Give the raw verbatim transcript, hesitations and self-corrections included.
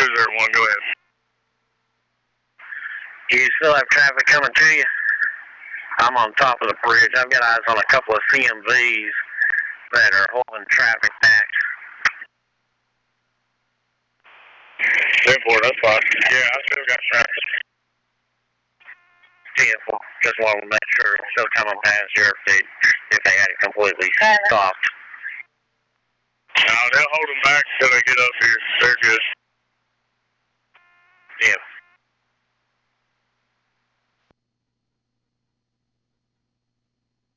Cruiser one, go ahead. You still have traffic coming to you? I'm on top of the bridge. I've got eyes on a couple of C M Vs that are holding traffic back. ten four, that's fine. Yeah, I still got traffic. ten four, just wanted to make sure it's still coming past here if they, if they had it completely stopped. No, they'll hold them back until they get up here. They're good.